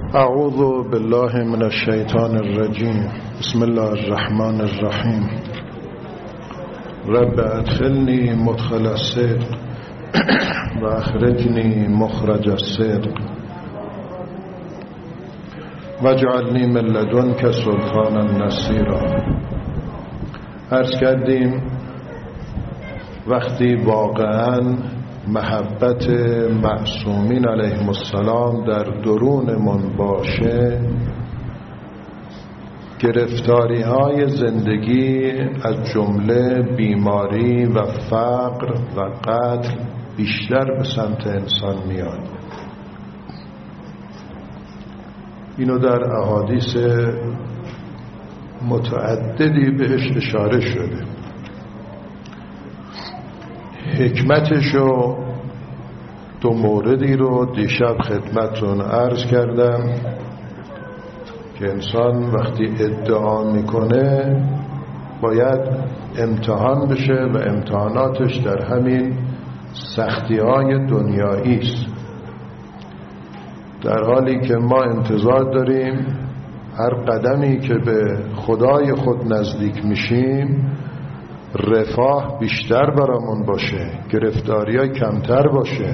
اعوذ بالله من الشیطان الرجیم. بسم الله الرحمن الرحیم. رب ادخلنی مدخل الصدق و اخرجنی مخرج الصدق واجعلنی من لدنک سلطانا نصیرا. عرض کردیم وقتی واقعاً محبت معصومین علیهم السلام در درونمون باشه، گرفتاری های زندگی از جمله بیماری و فقر و قتل بیشتر به سمت انسان میاد. اینو در احادیث متعددی بهش اشاره شده. حکمتشو دو موردی رو دیشب خدمتتون عرض کردم که انسان وقتی ادعا میکنه باید امتحان بشه و امتحاناتش در همین سختی های دنیایی است، در حالی که ما انتظار داریم هر قدمی که به خدای خود نزدیک میشیم رفاه بیشتر برامون باشه، گرفتاری‌ها کمتر باشه.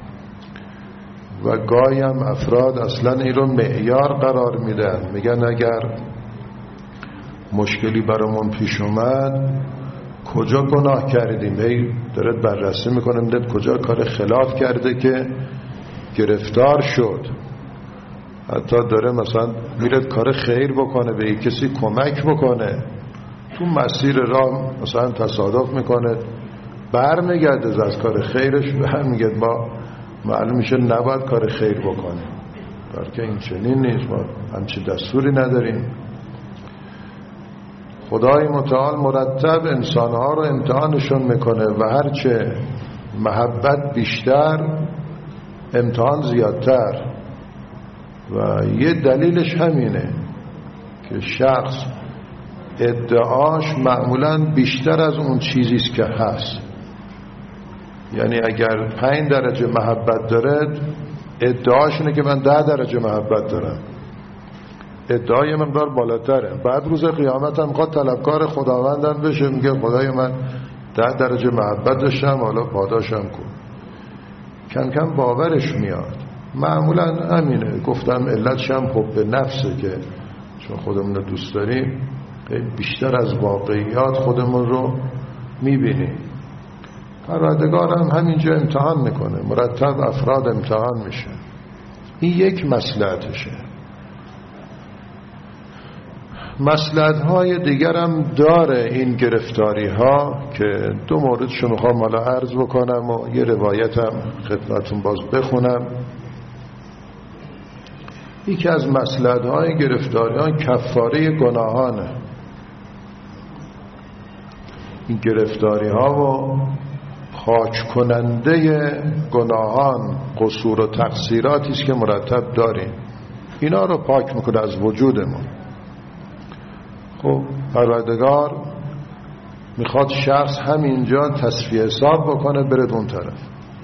و گاهی هم افراد اصلا این رو معیار قرار میدن، میگن اگر مشکلی برامون پیش اومد کجا گناه کردیم، هی داره بررسی میکنه میدن کجا کار خلاف کرده که گرفتار شد. حتی داره مثلا میره کار خیر بکنه، به کسی کمک بکنه، تو مسیر راه مثلا تصادف میکنه، برمیگرده از کار خیرش برمیگرده، ما معلوم میشه نباید کار خیر بکنه، بلکه این چنین نیست، ما همچی دستوری نداریم. خدای متعال مرتب انسانها رو امتحانشون میکنه و هرچه محبت بیشتر امتحان زیادتر. و یه دلیلش همینه که شخص ادعاش معمولاً بیشتر از اون چیزیست که هست. یعنی اگر 5 درجه محبت داره، ادعاش اینه که من 10 درجه محبت دارم، ادعای مقدار بالاتره. بعد روز قیامت هم میخواد طلبکار خداوندم بشه، میگه خدای من 10 درجه محبت داشتم، حالا پاداشم کن. کم کم باورش میاد. معمولاً همینه، گفتم علتش هم حب نفسه که چون خودمون رو دوست داریم بیشتر از واقعیات خودمون رو میبینیم. پروردگار هم همینجا امتحان میکنه، مرتب افراد امتحان میشه. این یک مصلحتشه. مصلحت‌های دیگر هم داره این گرفتاری ها که دو موردشو میخوام حالا عرض بکنم و یه روایتم خدمتون باز بخونم. یکی از مصلحت‌های گرفتاری ها کفاره گناهانه. این گرفتاری ها و پاک کننده گناهان، قصور و تقصیراتی است که مرتب داریم، اینا رو پاک میکنه از وجودمون. خب پروردگار میخواد شخص همینجا تصفیه حساب بکنه، بره اون طرف.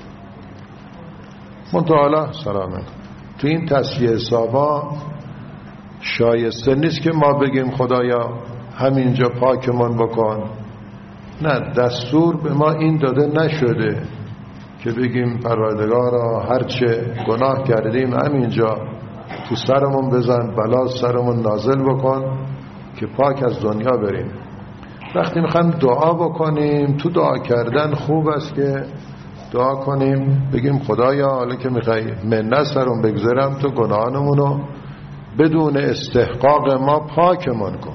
منتها سلامه تو این تصفیه حسابا شایسته نیست که ما بگیم خدایا همینجا پاکمون بکن. نه، دستور به ما این داده نشده که بگیم پروردگارا هرچه گناه کردیم همینجا تو سرمون بزن، بلا سرمون نازل بکن که پاک از دنیا بریم. وقتی میخوایم دعا بکنیم، تو دعا کردن خوب است که دعا کنیم بگیم خدایا حالا که میخوای منت سرمون بگذارم، تو گناهانمونو بدون استحقاق ما پاکمون کن.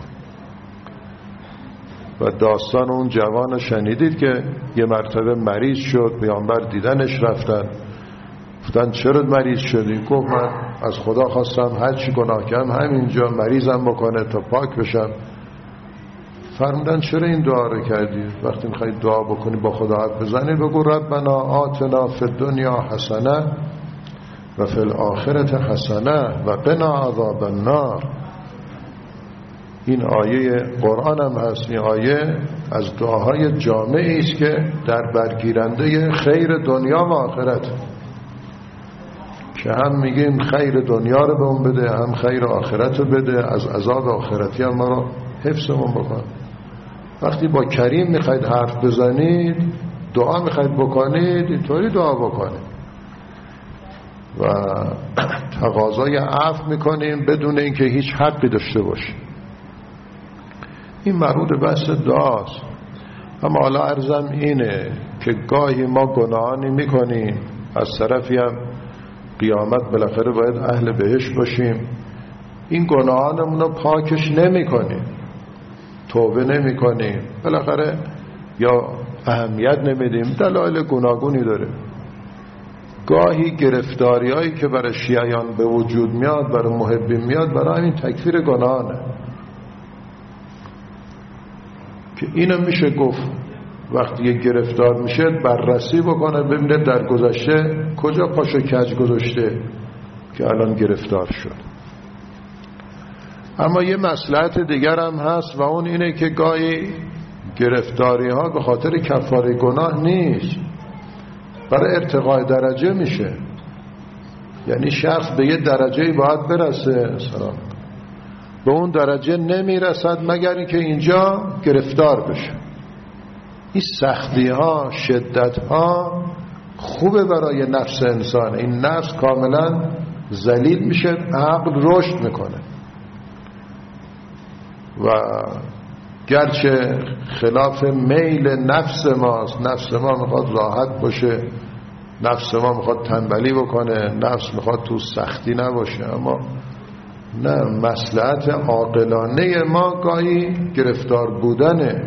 و داستان اون جوان شنیدید که یه مرتبه مریض شد، پیامبر دیدنش رفتن، گفتن چرا مریض شدی؟ گفت من از خدا خواستم هر چی گناه کردم همینجا مریضم بکنه تا پاک بشم. فرمودن چرا این دعا رو کردی؟ وقتی میخوای دعا بکنی با خدا حرف بزنی بگو ربنا آتنا فی الدنیا حسنه و فی الاخرة حسنه و قنا عذاب النار. این آیه قرآن هم هست. این آیه از دعاهای جامعی است که در برگیرنده خیر دنیا و آخرت، که هم میگیم خیر دنیا رو به اون بده، هم خیر آخرت رو بده، از عذاب آخرتی هم ما رو حفظمون بکن. وقتی با کریم میخواید حرف بزنید، دعا میخواید بکنید، اینطوری دعا بکنید و تقاضای عفو میکنیم بدون اینکه هیچ حقی داشته باشیم. این مربوط به بحث دعاست. اما حالا عرضم اینه که گاهی ما گناهانی میکنیم، از طرفی هم قیامت بالاخره باید اهل بهشت باشیم، این گناهانمون رو پاکش نمی کنیم، توبه نمی کنیم، بالاخره یا اهمیت نمیدیم، دلایل گوناگونی داره. گاهی گرفتاری هایی که برای شیعیان به وجود میاد، برای محبین میاد، برای همین تکفیر گناهانه که اینو میشه گفت وقتی یک گرفتار میشه بررسی بکنه ببینه در گذشته کجا پاشو کج گذاشته که الان گرفتار شد. اما یه مصلحت دیگر هم هست و اون اینه که گاهی گرفتاری ها به خاطر کفاره گناه نیست، برای ارتقای درجه میشه. یعنی شخص به یه درجه باید برسه، سلام، به اون درجه نمیرسد مگر اینکه اینجا گرفتار بشه. این سختی ها، شدت ها خوبه برای نفس انسان. این نفس کاملا ذلیل میشه، عقل رشد میکنه و گرچه خلاف میل نفس ماست، نفس ما میخواد راحت باشه، نفس ما میخواد تنبلی بکنه، نفس میخواد تو سختی نباشه، اما نه، مصلحت عاقلانه ما گاهی گرفتار بودنه.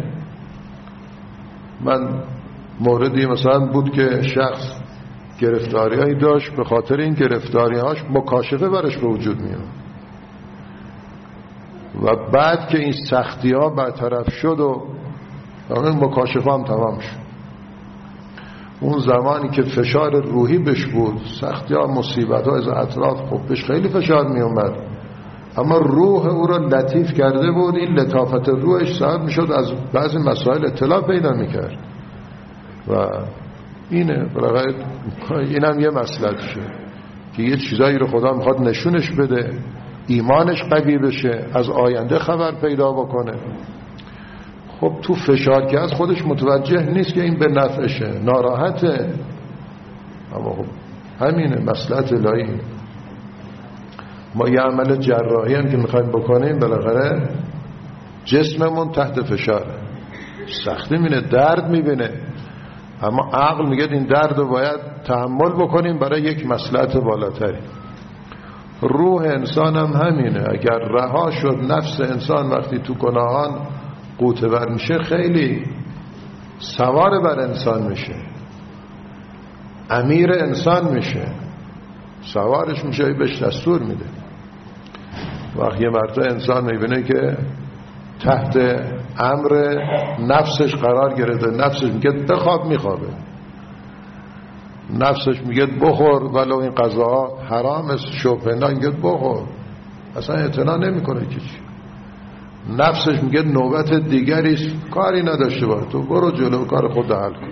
من موردی مثلا بود که شخص گرفتاری هایی داشت، به خاطر این گرفتاری هاش مکاشفه برش به وجود میاد و بعد که این سختی ها برطرف شد و این مکاشفه هم تمام شد، اون زمانی که فشار روحی بش بود، سختی ها، مصیبت ها از اطراف، خب بهش خیلی فشار می اومد، اما روح او را لطیف کرده بود. این لطافت روحش سبب می شد از بعضی مسائل اطلاع پیدا می کرد و اینه برای اینم یه مصلحتشه که یه چیزایی رو خدا میخواد نشونش بده، ایمانش قوی بشه، از آینده خبر پیدا بکنه. خب تو فشار که از خودش متوجه نیست که این به نفعشه، ناراحته، اما خب همینه مصلحت الهی. ما یه عمل جراحی هم که میخوایم بکنیم، بالاخره جسممون تحت فشاره، سختی میبینه، درد میبینه، اما عقل میگه این درد رو باید تحمل بکنیم برای یک مصلحت بالاتری. روح انسان هم همینه، اگر رها شد نفس انسان وقتی تو گناهان قوطه بر میشه، خیلی سوار بر انسان میشه، امیر انسان میشه، سوارش میشه، بهش دستور میده. وقتی یه مرتبه انسان میبینه که تحت امر نفسش قرار گرفته، نفسش میگه بخواب، میخوابه، نفسش میگه بخور ولو این غذاها حرام است، شوپنا میگه بخور، اصلا اعتنا نمیکنه که چی. نفسش میگه نوبت دیگریست، کاری نداشته باش، تو برو جلو کار خود حل کن.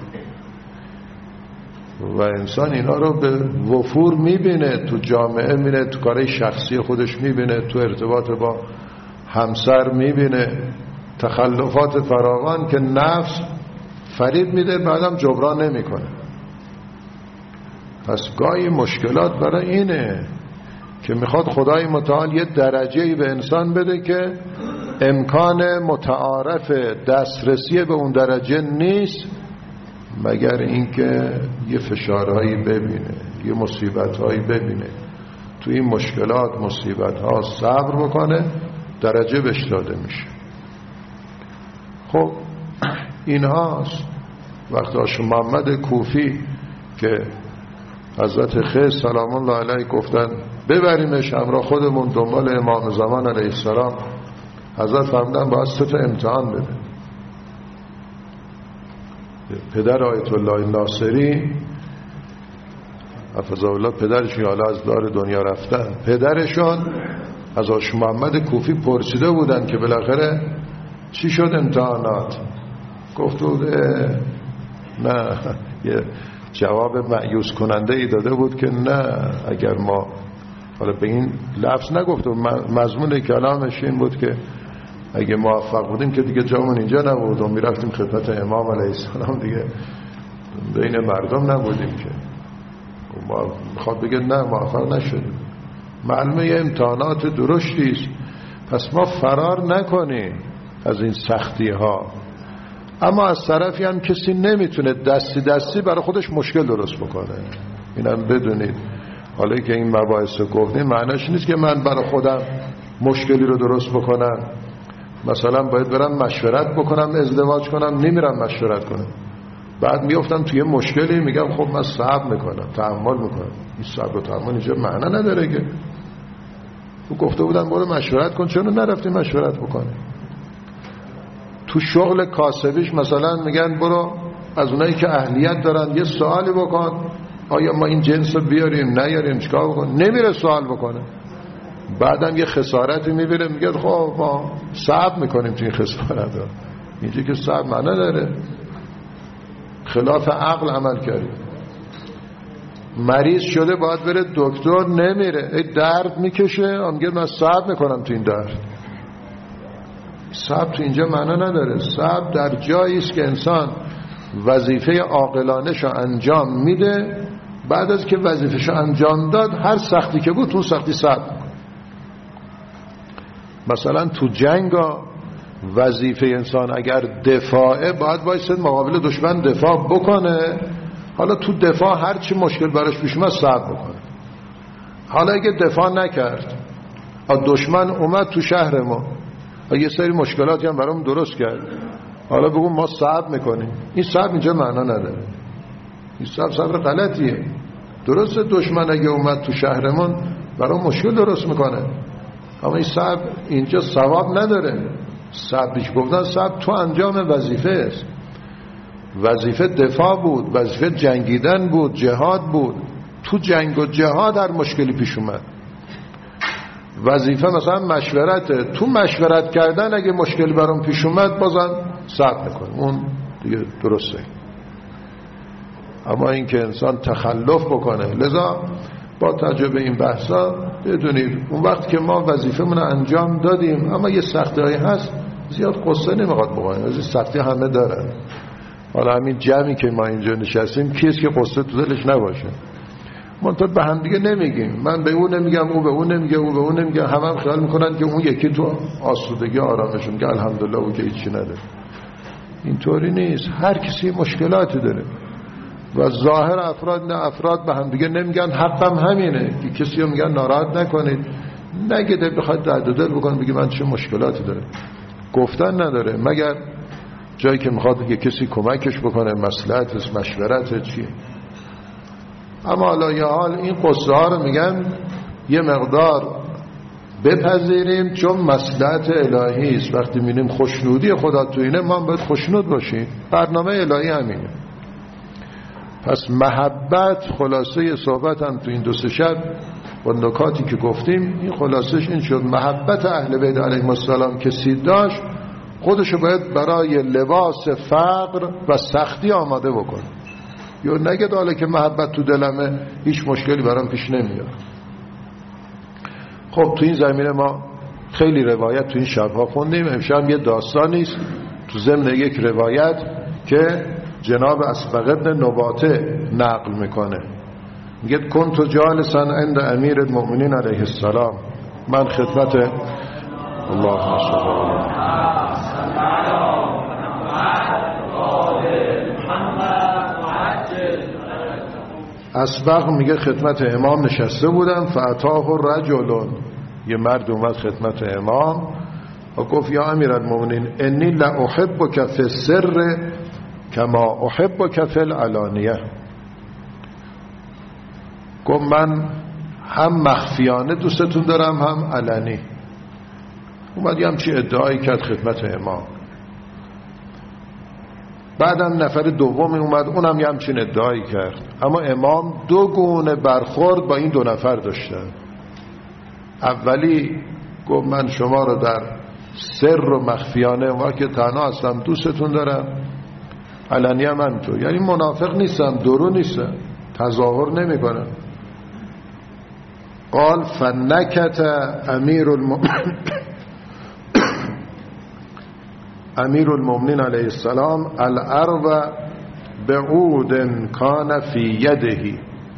و انسان اینا رو به وفور میبینه، تو جامعه میبینه، تو کارهای شخصی خودش میبینه، تو ارتباط با همسر میبینه تخلفات فراوان که نفس فریب میده، بعدم جبران نمیکنه. پس گاهی مشکلات برای اینه که میخواد خدای متعال یه درجه‌ای به انسان بده که امکان متعارف دسترسی به اون درجه نیست، مگر اینکه یه فشارهایی ببینه، یه مصیبتهایی ببینه، تو این مشکلات مصیبتها صبر بکنه، درجه بهش داده میشه. خب این هاست. وقتی آش محمد کوفی که حضرت خضر سلام الله علیه گفتن ببریمش همراه خودمون دنبال امام زمان علیه السلام، حضرت فرمودن باید 3 امتحان بده. پدر آیت الله ناصری حفظه الله، پدرشون حالا از دار دنیا رفتن، پدرشون از آش محمد کوفی پرسیده بودن که بالاخره چی شد امتحانات؟ گفت بود نه، یه جواب مایوس کننده ای داده بود که نه، اگر ما، حالا به این لفظ نگفت، مضمون کلامش این بود که اگه موفق بودیم که دیگه جامون اینجا نبود و میرفتیم خدمت امام علیه السلام، دیگه بین مردم نبودیم که. ما میخواد بگه نه، موفق نشدیم. معلومه یه امتحانات درشتی است. پس ما فرار نکنیم از این سختی ها، اما از طرفی هم کسی نمیتونه دستی دستی برای خودش مشکل درست بکنه. اینم بدونید. حالا که این مباحث رو گفتیم معنیش نیست که من برای خودم مشکلی رو درست بکنم. مثلا باید برم مشورت بکنم ازدواج کنم، نمیرم مشورت کنم، بعد میافتم توی مشکلی، میگم خب من صبر میکنم، تحمل میکنم. این صبر و تحمل اینجا معنا نداره که. تو گفته بودن برو مشورت کن، چرا نرفتی مشورت بکنی؟ تو شغل کاسبیش مثلا میگن برو از اونایی که اهلیت دارن یه سوالی بکن، آیا ما این جنس رو بیاریم نیاریم، چیکار بکن؟ نمیره سوال بکنه. بعدم یه خسارتی میبینه، میگه خب ما صبر میکنیم تو این خسارت ها. اینجا که صبر معنا داره، خلاف عقل عمل کردیم. مریض شده باید بره دکتر، نمیره، ای درد میکشه، میگه من صبر میکنم تو این درد. صبر تو اینجا معنا نداره. صبر در جایی است که انسان وظیفه عاقلانه‌شو انجام میده، بعد از که وظیفه‌شو انجام داد هر سختی که بود اون سختی صبر. مثلا تو جنگا وظیفه انسان اگر دفاعه، باید وایساد مقابل دشمن دفاع بکنه. حالا تو دفاع هر چی مشکل براش پیش اومد صبر بکنه. حالا اگه دفاع نکرد، دشمن اومد تو شهر ما، یه سری مشکلاتی هم برام درست کرد، حالا بگو ما صبر میکنیم، این صبر اینجا معنا نداره. این صبر غلطیه. درسته دشمن اگه اومد تو شهرمون برام مشکل درست میکنه، اما این صبر اینجا ثواب نداره. صبرش گفتن صبر تو انجام وظیفه است. وظیفه دفاع بود، وظیفه جنگیدن بود، جهاد بود. تو جنگ و جهاد هر مشکلی پیش اومد. وظیفه مثلا مشورته، تو مشورت کردن اگه مشکلی برام پیش اومد بازم صبر میکنم، اون دیگه درسته. اما این که انسان تخلف بکنه، لذا با تجربه این بحثا بدونید اون وقت که ما وظیفه‌مون رو انجام دادیم اما یه سختی‌هایی هست، زیاد قصه نمیخواد بکنیم. از این سختی همه دارن. حالا همین جمعی که ما اینجا نشستیم کیست که قصه تو دلش نباشه؟ منتها به هم دیگه نمیگیم. من به اون نمیگم، او به اون نمیگه، او به اون نمیگه. هم خیال میکنن که اون یکی تو آسودگی آرامش میگه الحمدلله او که هیچی نداره. اینطوری نیست. هر کسی مشکلاتی داره و ظاهر افراد به هم دیگه نمیگن. حقم همینه که کسی رو میگن ناراحت نکنید، نگه بخواد درد دل بکنه بگه من چه مشکلاتی داره. گفتن نداره مگر جایی که میخواد یه کسی کمکش بکنه، مصلحتش، مشورت چیه. اما حالا یه حال این قصه ها رو میگن یه مقدار بپذیریم چون مصلحت الهی است. وقتی میبینیم خوشنودی خدا تو اینه ما باید خوشنود باشیم. برنامه الهی همینه. پس محبت، خلاصه صحبت هم تو این دو سه شب با نکاتی که گفتیم این خلاصش این شد. محبت اهل بیت علیهم السلام کسی داشت خودشو باید برای لباس فقر و سختی آماده بکنه. یا نگه حالا که محبت تو دلمه هیچ مشکلی برام پیش نمیاد. خب تو این زمینه ما خیلی روایت تو این شبها خوندیم. امشب یه داستانی است تو ضمن یک روایت که جناب اسبغ ابن نباته نقل میکنه. میگه کنت جالسا عند امیر المؤمنین علیه السلام، من خدمت اللهم صل اسبغ میگه خدمت امام نشسته بودم، فاتاه رجل، یه مرد اومد خدمت امام و گفت یا امیرالمومنین انی لا احبک فی السر کما احبک فی العلانیه. گفت من هم مخفیانه دوستتون دارم هم علنی. اومد یه همچی ادعایی کرد خدمت امام. بعدم نفر دومی اومد اونم یه همچین ادعایی کرد. اما امام دو گونه برخورد با این دو نفر داشتن. اولی گفت من شما رو در سر و مخفیانه و که تنها هستم دوستتون دارم. علنی هم همینطور، یعنی منافق نیستن، درو نیستن، تظاهر نمی کنن. قال فنکت امیر المؤمنین علیه السلام الارض بعود کان فی یده.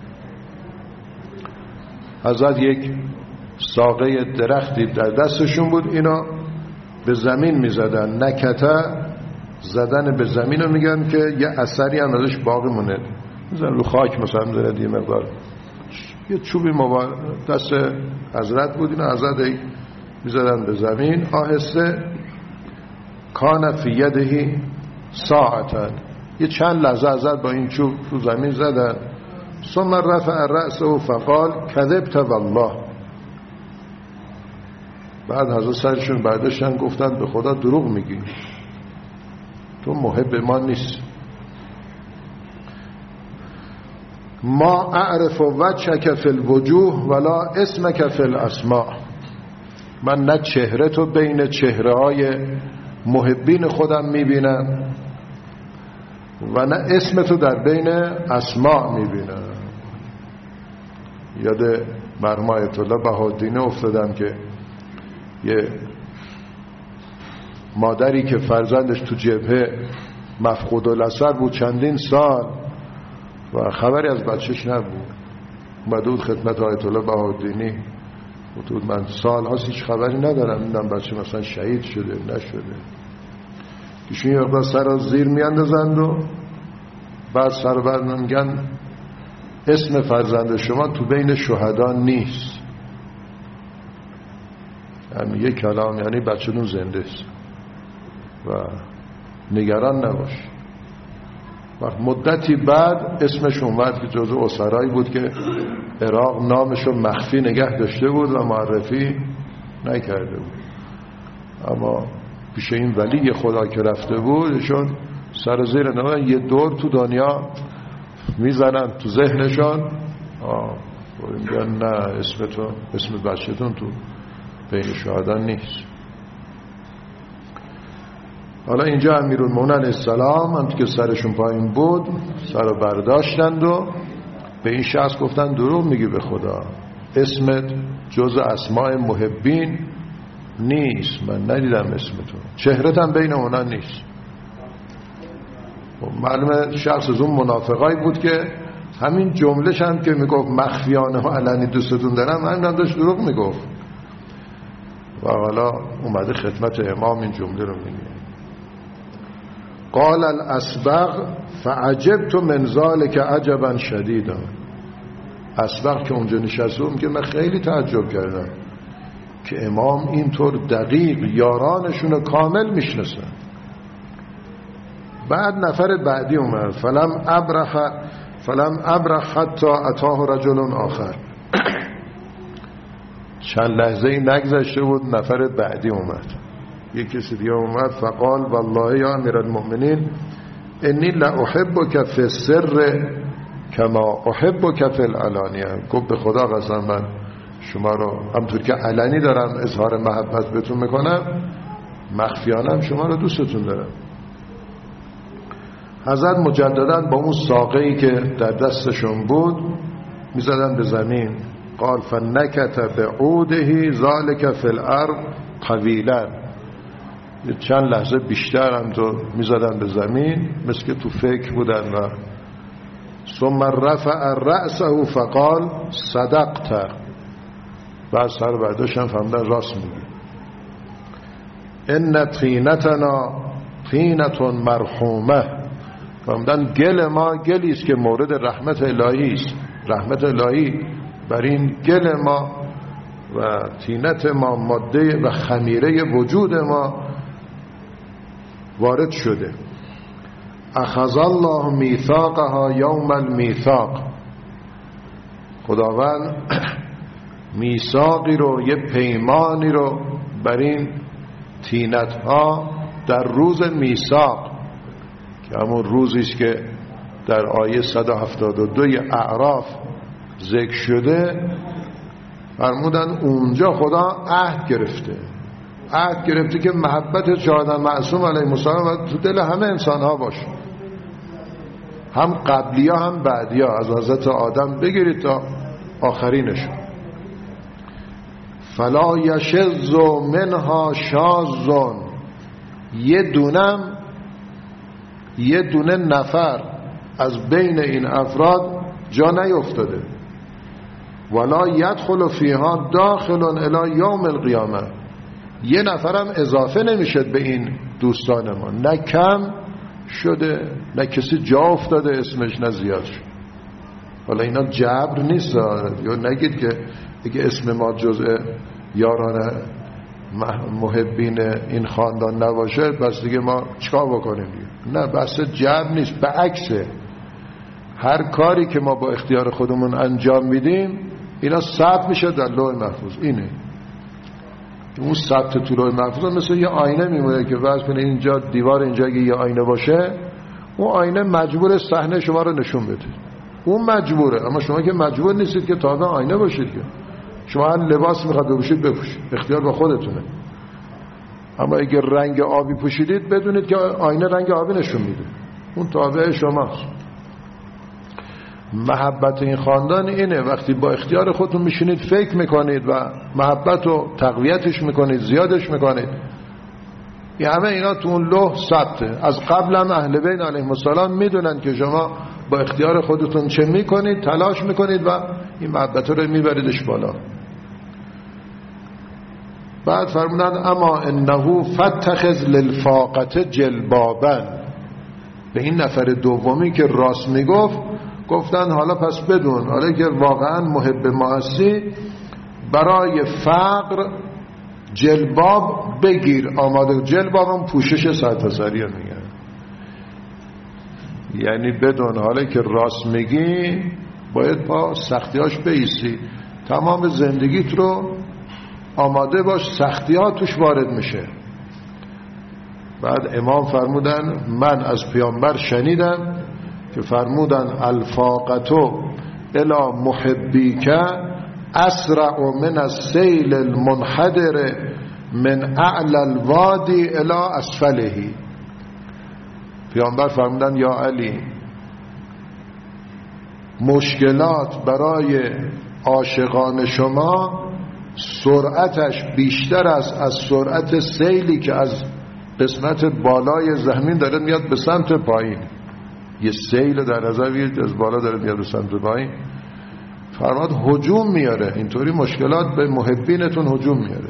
حضرت یک ساقه درختی در دستشون بود، اینا به زمین می زدن. نکته زدن به زمین رو میگن که یه اثری هم ازش باقی مونه، میزن رو خاک مثلا میزند یه مقدار. یه چوبی دست حضرت بود، اینا حضرت میزدن به زمین آهسته. کان فی یده ساعتا، یه چند لحظه حضرت با این چوب رو زمین زدن. ثم رفع رأسه فقال کذبت والله. بعد حضرت سرشون برداشتن گفتن به خدا دروغ میگی، تو محب ما نیست. ما اعرف وجهک فی الوجوه ولا اسمک فی الاسماء. من نه چهره تو بین چهره های محبین خودم میبینم و نه اسم تو در بین اسماء میبینم. یاد مرحوم آیت الله بهاءالدین افتادم که یه مادری که فرزندش تو جبهه مفقود الاثر بود چندین سال و خبری از بچهش نبود، اومده بود خدمت آیت الله بهاءالدینی، گفت من سال هاست هیچ خبری ندارم، میدونم بچه مثلا شهید شده نشده. ایشون یه وقتا سر زیر میاندازند و بعد سر برد میگن اسم فرزند شما تو بین شهدا نیست. یعنی یک کلام، یعنی بچه‌تون زنده است و نگران نباش. وقت مدتی بعد اسمش اومد که جزو اسرایی بود که عراق نامشو مخفی نگه داشته بود و معرفی نکرده بود، اما پیش این ولی خدا که رفته بود ایشون سر زیر نامه یه دور تو دنیا میزنن تو ذهنشان، میگن نه اسم بچه‌تون تو بین شهدا نیست. حالا اینجا امیرالمومنین علیه السلام هم که سرشون پایین بود سر رو برداشتند و به این شخص گفتن دروغ میگی به خدا، اسمت جز اسماء محبین نیست، من ندیدم اسمتون، چهرت هم بین اونا نیست. معلومه شخص از اون منافقایی بود که همین جملهش هم که میگفت مخفیانه و علنی دوستتون دارم، همین هم داشت دروغ میگفت و حالا اومده خدمت امام این جمله رو میگه. قال الاسبغ فعجبت من ذلك عجبا شدیدا. اسبغ که اونجا نشسته بود که من خیلی تعجب کردم که امام اینطور دقیق یارانشون کامل میشناسن. بعد نفر بعدی اومد فلم ابرح حتی اتاه رجل آخر. چند لحظه این نگذشته بود نفر بعدی اومد، یک کسی دیگه اومد. فقال والله یا امیر المؤمنین انی لاحبک فی السر کما احبک فی العلانیه. گفت به خدا قسم من شما رو همطور که علنی دارم اظهار محبت بهتون میکنم، مخفیانم شما رو دوستتون دارم. حضرت مجددا با اون ساقه‌ای که در دستشون بود میزدن به زمین. قال فنکت بعوده ذالک فی الارض طویلا. چند لحظه بیشتر هم تو میزدن به زمین مثل که تو فکر بودن و ثم رفع رأسه فقال صدقت. بعد سر برداشتن فهمدن راست میگی. ان طینتنا طینة مرحومه. فهمدن گل ما گلی است که مورد رحمت الهی است، رحمت الهی بر این گل ما و طینت ما ماده و خمیره وجود ما وارد شده. اخذ الله میثاقها یوم المیثاق. خداوند میثاقی رو، یه پیمانی رو بر این طینت ها در روز میثاق که همون روزی است که در آیه 172 اعراف ذکر شده، فرمودن اونجا خدا عهد گرفته که محبت شهداء معصوم علیهم السلام تو دل همه انسان ها باشه. هم قبلی ها هم بعدی ها، از حضرت آدم بگیرید تا آخرینشون. فلا یشذ منها شاذ، یه دونه نفر از بین این افراد جا نیفتاده. ولا یدخل فیها داخل الی یوم القیامه، یه نفرم اضافه نمیشد به این دوستان ما، نه کم شده نه کسی جا افتاده اسمش نه زیاد شد. حالا اینا جبر نیست، یا نگید که اگه اسم ما جزء یاران محبین این خاندان نباشه بس دیگه ما چیکار بکنیم دیگه. نه، بحث جبر نیست، به عکسه. هر کاری که ما با اختیار خودمون انجام میدیم اینا ثبت میشه در لوح محفوظ. اینه اون ثبت تو لوح محفوظ مثل یه آینه میمونه که فرض کنه اینجا دیوار، اینجا اگه یه آینه باشه اون آینه مجبور صحنه شما رو نشون بده، اون مجبوره. اما شما که مجبور نیستید که تابع آینه باشید، که شما هر لباس میخواد بپوشید بپوشید، اختیار با خودتونه. اما اگه رنگ آبی پوشیدید بدونید که آینه رنگ آبی نشون میده، اون تابع شماست. محبت این خاندان اینه، وقتی با اختیار خودتون میشینید فکر میکنید و محبت رو تقویتش میکنید، زیادش میکنید، این همه اینا تو اون لوح ثبته. از قبل هم اهل بیت علیهم السلام میدونن که شما با اختیار خودتون چه میکنید، تلاش میکنید و این محبت رو میبریدش بالا. بعد فرمودن اما انه فتخذ للفاقه جلبابا، به این نفر دومی که راست میگفت گفتن حالا پس بدون، حالا که واقعا محب ما هستی برای فقر جلباب بگیر، آماده. جلباب هم پوشش سرتاسری رو میگن، یعنی بدون حالا که راست میگی باید با سختیاش بایستی، تمام زندگیت رو آماده باش، سختی ها توش وارد میشه. بعد امام فرمودن من از پیامبر شنیدم که فرمودن الفاقتو الی محبیک اسرع من السیل المنحدر من اعلی الوادی الی اسفله. پیامبر فرمودن یا علی، مشکلات برای عاشقان شما سرعتش بیشتر است از سرعت سیلی که از قسمت بالای زمین داره میاد به سمت پایین. یه سیل در نظر بگیرید از بالا داره میاد به سمت پایین، فرماد هجوم میاره. اینطوری مشکلات به محبینتون هجوم میاره.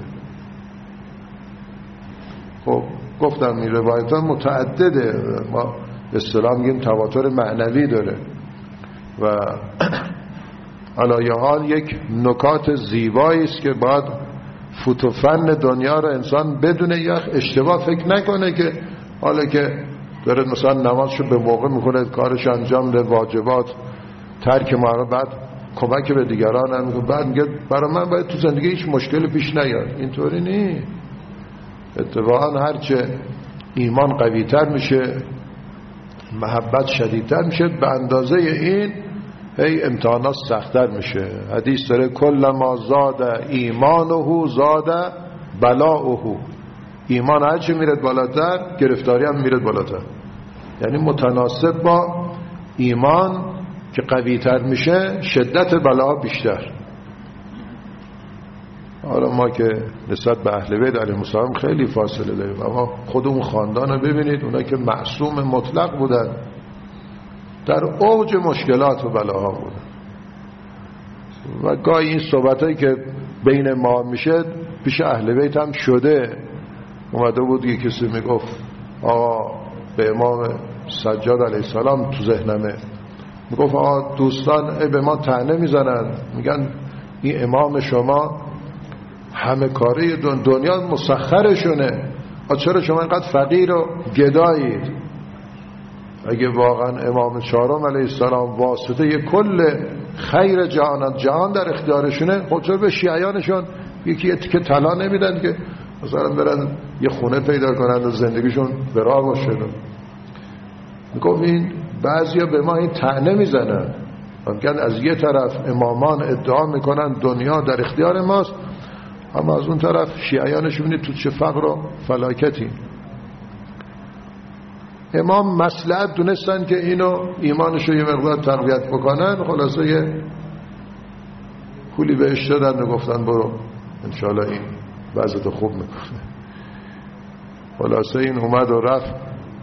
خب گفتم این روایت ها متعدده، ما اصطلاح میگیم تواتر معنوی داره و علایه حال یک نکات زیبایی است که باید فوت و فن دنیا رو انسان بدونه، یا اشتباه فکر نکنه که حالا که داره مثلا نمازشو به موقع میکنه، کارش انجام ده، واجبات ترک محرم، بعد کمک به دیگران هم میکنه، بعد میگه برای من باید تو زندگی هیچ مشکلی پیش نیاد. اینطوری نی. اتفاقا هرچه ایمان قوی تر میشه، محبت شدیدتر میشه، به اندازه این هی امتحانات سخت‌تر میشه. حدیث داره کل ما زاد ایمانه زاد بلاؤه، ایمان هرچی میرد بالاتر گرفتاری هم میرد بالاتر. یعنی متناسب با ایمان که قوی تر میشه شدت بلا بیشتر. حالا ما که نسبت به اهل بیت علیهم السلام خیلی فاصله داریم، اما خود اون خاندان رو ببینید، اونا که معصوم مطلق بودن در اوج مشکلات و بلاها بودن. و گاهی این صحبتایی که بین ما میشه پیش اهل بیت هم شده. اومده بود یه کسی میگفت آقا به امام سجاد علیه السلام تو ذهنمه، میگفت آقا دوستان به ما طعنه میزنن، میگن این امام شما همه کاره دنیا مسخرشونه، چرا شما اینقدر فقیر و گدایید؟ اگه واقعا امام چهارم علیه السلام واسطه یه کل خیر جهان در اختیارشونه، خود چرا به شیعیانشون یکی تیکه طلا نمیدن که مثلا برن یه خونه پیدا کنن و زندگیشون به راه باشه؟ میگم این بعضیا به ما این طعنه میزنن، ممکن از یه طرف امامان ادعا میکنن دنیا در اختیار ماست، اما از اون طرف شیعیانش بینید تو چه فقر و فلاکتی. امام مصلحت دونستن که اینو ایمانشو یه مقدار تقویت بکنن، خلاصه یه پولی بهش دادن و گفتن برو انشاءالله این وضعیت خوب میکنه. خلاصه این اومد و رفت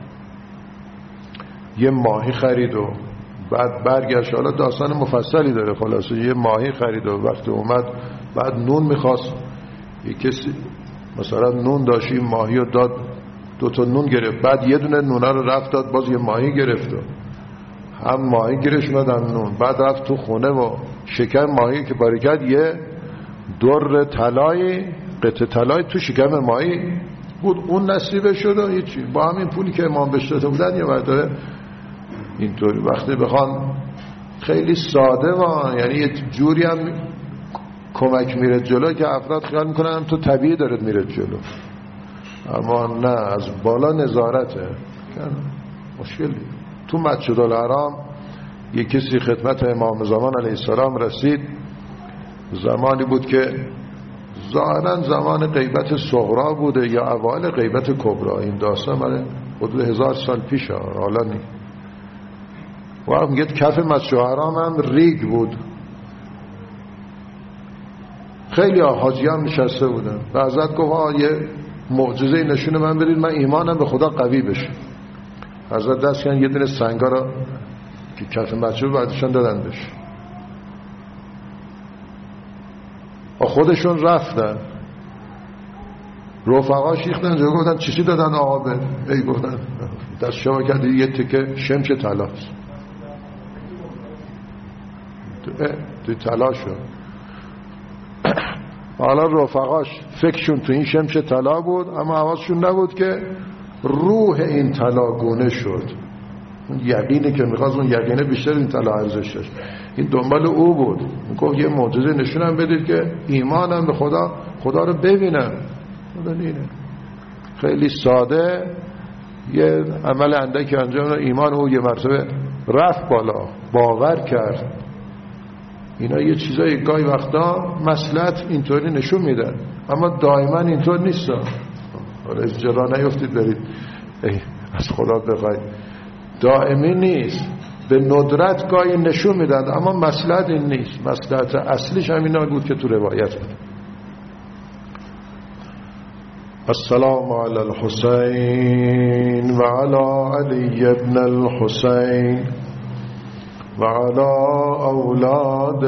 یه ماهی خرید و بعد برگشت. حالا داستان مفصلی داره. خلاصه یه ماهی خرید و وقتی اومد بعد نون میخواست، یه کسی مثلا نون داشت، این ماهی رو داد، 2 تا نون گرفت، بعد یه دونه نونه رو رفت داد، باز یه ماهی گرفت و هم ماهی گیرش اومد هم نون. بعد رفت تو خونه و شکم ماهی که پاره کرد یه در طلای، قطعه طلای تو شکم ماهی بود، اون نصیبه شد و هیچی. با همین پولی که امام بهش داده بودن یه مرتبه اینطوری وقتی بخوان خیلی ساده و یعنی یه جوری هم کمک میره جلو که افراد خیال میکنن تو طبیعی دارد میره جلو، اما نه، از بالا نظارته. مشکلی تو مسجد الحرام یک کسی خدمت امام زمان علیه السلام رسید. زمانی بود که ظاهرا زمان غیبت صغرا بوده یا اوایل غیبت کبرا، این داستان مال حدود 1000 سال پیشه، حالا نی. و میگه کف مسجد الحرام هم ریگ بود، خیلی حاجیان نشسته بودن و حضرت گفت یه معجزه نشون من بدید من ایمانم به خدا قوی بشه. حضرت دست کردن یه دونه سنگا را که کف مسجد بعدشان دادن بشه. خودشون رفتن، رفقاش ریختن جلو، گفتن چیزی دادن آقا به ای؟ گفتن دست شما کردی یه تکه شمش طلاست. تو طلا شد. حالا رفقاش فکرشون تو این شمش طلا بود، اما حواسشون نبود که روح این طلا گونه شد. اون یقینی که میخواست، اون یقینه بیشتر این طلا ارزش داشت. این دنبال او بود. گفت یه معجزه نشونم بدید که ایمانم به خدا رو ببینم. اینه خیلی ساده، یه عمل اندکی انجام، ایمان او یه مرتبه رفت بالا، باور کرد. اینا یه چیزای گاهی وقتا مصلحت اینطوری نشون میدن، اما دائما اینطور نیست. حالا از جلو نیفتید برید از خدا بخواید، دائمی نیست. به ندرت گاهی نشون میدن، اما مصلحت این نیست. مصلحت اصلیش همینا بود که تو روایت بود. السلام علی الحسین و علی علی ابن الحسین و علی اولاد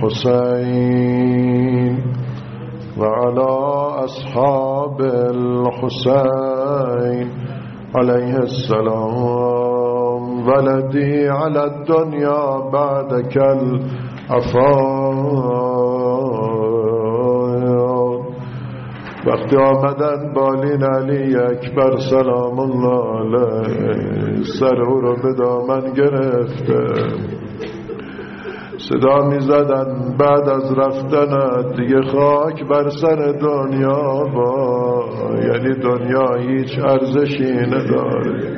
الحسین و علی اصحاب الحسین علیه السلام. ولدی علی الدنیا بعدک الافات. وقتی آمدن بالین علی اکبر سلام الله علیه، سر او رو به دامن گرفته، صدا می زدن بعد از رفتنت دیگه خاک بر سر دنیا با، یعنی دنیا هیچ ارزشی نداره.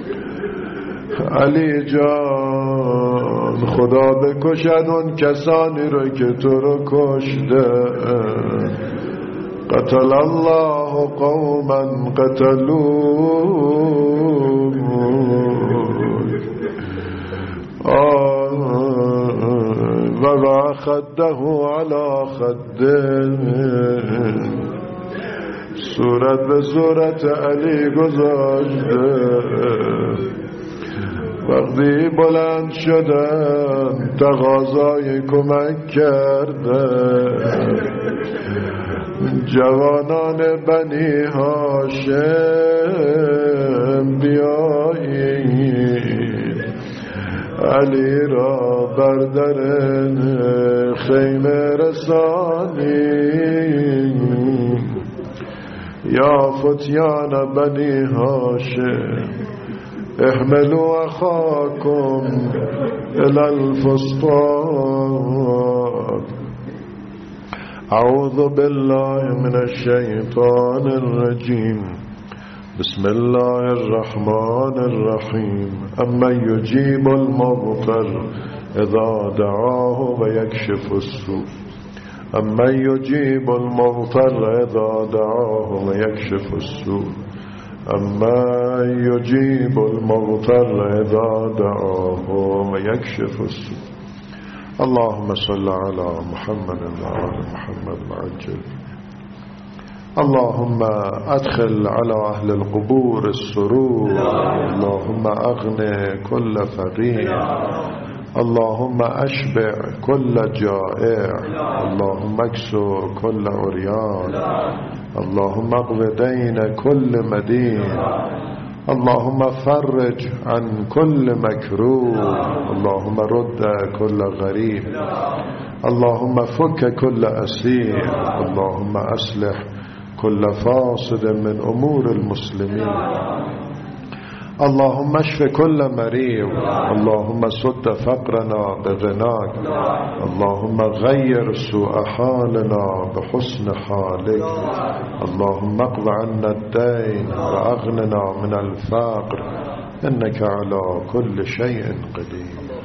علی جان خدا بکشد اون کسانی رو که تو رو کشته. قتل الله قوما قتلوك و خده على خده. صورت به صورت علی گذاشته. وقتی بلند شدن تقاضای کمک کرده. جوانان بنی هاشم بیایید، علی را بر در خیمه رسانید. یا فتیان بنی هاشم احملوا اخاکم الى الفسطاط. اعوذ بالله من الشیطان الرجیم. بسم الله الرحمن الرحیم. اما یجیب المضطر اذا دعاه و یکشف السوء. اما یجیب المضطر اذا دعاه و یکشف السوء. أما يجيب المضطر إذا دعاه ويكشف السوء. اللهم صل على محمد وعلى محمد وعجل. اللهم أدخل على أهل القبور السرور. اللهم أغني كل فقير. اللهم أشبع كل جائع. اللهم اكسو كل عريان. اللهم اقض دين كل مدين. اللهم فرج عن كل مكروه. اللهم رد كل غريب. اللهم فك كل أسير. اللهم أصلح كل فاسد من أمور المسلمين. اللهم اشف كل مريض. اللهم سد فقرنا بغناك. اللهم غير سوء حالنا بحسن حالك. اللهم اقض عنا الدين وأغننا من الفقر إنك على كل شيء قدير.